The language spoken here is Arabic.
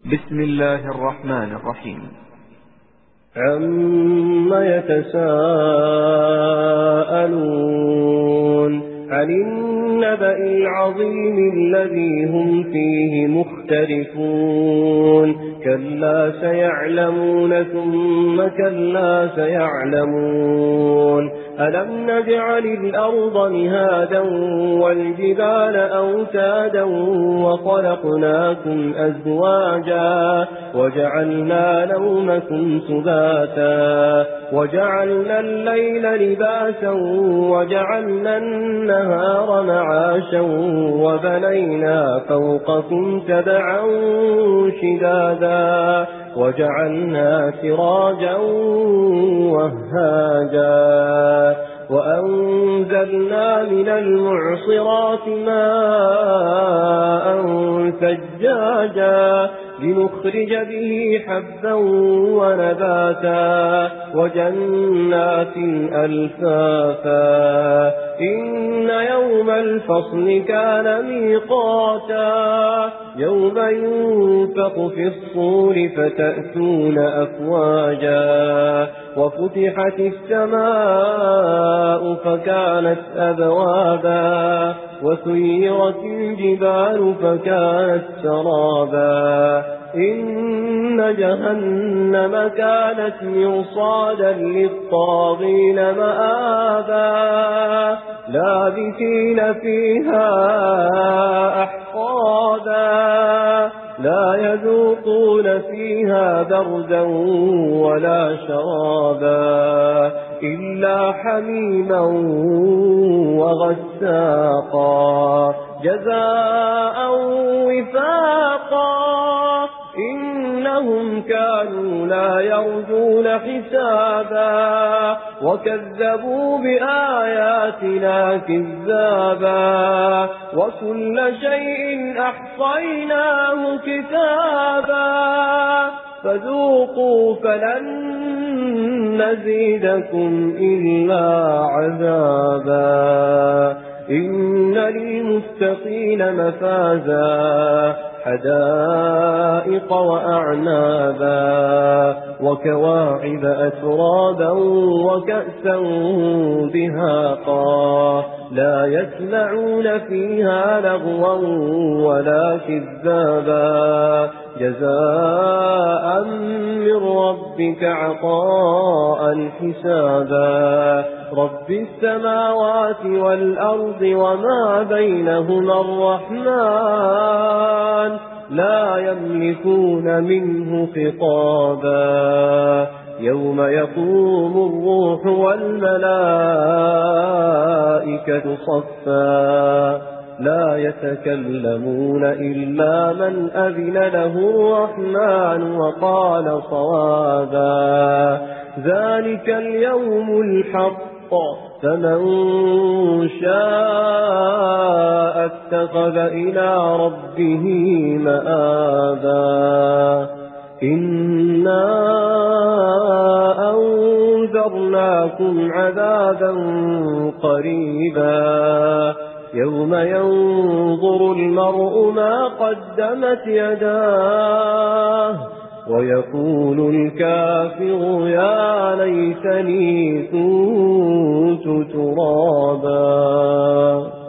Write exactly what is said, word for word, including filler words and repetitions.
بسم الله الرحمن الرحيم. عَمَّ يَتَسَاءَلُونَ عَنِ النَّبَإِ الْعَظِيمِ الَّذِي هُمْ فِيهِ مُخْتَلِفُونَ كَلَّا سَيَعْلَمُونَ ثُمَّ كَلَّا سَيَعْلَمُونَ أَلَمْ نَجْعَلِ الْأَرْضَ مِهَادًا وَالْجِبَالَ أَوْتَادًا وَخَلَقْنَاكُمْ أَزْوَاجًا وَجَعَلْنَا نَوْمَكُمْ سُبَاتًا وَجَعَلْنَا اللَّيْلَ لِبَاسًا وَجَعَلْنَا النَّهَارَ مَعَاشًا وَبَنَيْنَا فَوْقَكُمْ سَبْعًا شِدَادًا وَجَعَلْنَا سِرَاجًا وَهَّاجًا وَأَنزَلْنَا مِنَ الْمُعْصِرَاتِ مَاءً ثَجَّاجًا لِنُخْرِجَ بِهِ حَبًّا وَنَبَاتًا وَجَنَّاتٍ أَلْفَافًا إِنَّ يَوْمَ الْفَصْلِ كَانَ مِيقَاتًا يَوْمَ يُنفَخُ فِي الصُّورِ فَتَأْتُونَ أَفْوَاجًا وَفُتِحَتِ السَّمَاءُ فَكَانَتْ أَبْوَابًا وَسُيِّرَتِ الْجِبَالُ فَكَانَتْ سَرَابًا إِنَّ جَهَنَّمَ كَانَتْ مِرْصَادًا لِلطَّاغِينَ مَآبًا لَابِثِينَ فِيهَا أَحْقَابًا لَا يَذُوقُونَ فِيهَا بَرْدًا وَلَا شَرَابًا إِلَّا حَمِيمًا وَغَسَّاقًا جَزَاءً وِفَاقًا إِنَّهُمْ كَانُوا لَا يَرْجُونَ حِسَابًا وَكَذَّبُوا بِآيَاتِنَا كِذَّابًا وَكُلَّ شَيْءٍ أَحْصَيْنَاهُ كِتَابًا فَذُوقُوا فَلَن نَّزِيدَكُمْ إِلَّا عَذَابًا إِنَّ لِلْمُتَّقِينَ مَفَازًا حَدَائِقَ وَأَعْنَابًا وَكَوَاعِبَ أَتْرَابًا وَكَأْسًا دِهَاقًا لَا يَسْمَعُونَ فِيهَا لَغْوًا وَلَا كِذَّابًا جَزَاءً مِّن رَّبِّكَ عَطَاءً حِسَابًا رَبِّ السَّمَاوَاتِ وَالْأَرْضِ وَمَا بَيْنَهُمَا الرَّحْمَٰنُ لَا يَمْلِكُونَ مِنْهُ خِطَابًا يَوْمَ يَقُومُ الرُّوحُ وَالْمَلَائِكَةُ صَفًّا لَا يَتَكَلَّمُونَ إِلَّا مَنْ أَذِنَ لَهُ الرَّحْمَنُ وَقَالَ صَوَابًا ذَلِكَ الْيَوْمُ الْحَقُّ فَمَنْ شَاءَ اتَّخَذَ إِلَى رَبِّهِ مَآبًا إِنَّا أَنذَرْنَاكُمْ عَذَابًا قَرِيبًا يَوْمَ يَنظُرُ الْمَرْءُ مَا قَدَّمَتْ يَدَاهُ وَيَقُولُ الْكَافِرُ يَا لَيْتَنِي كُنتُ تُرَابًا.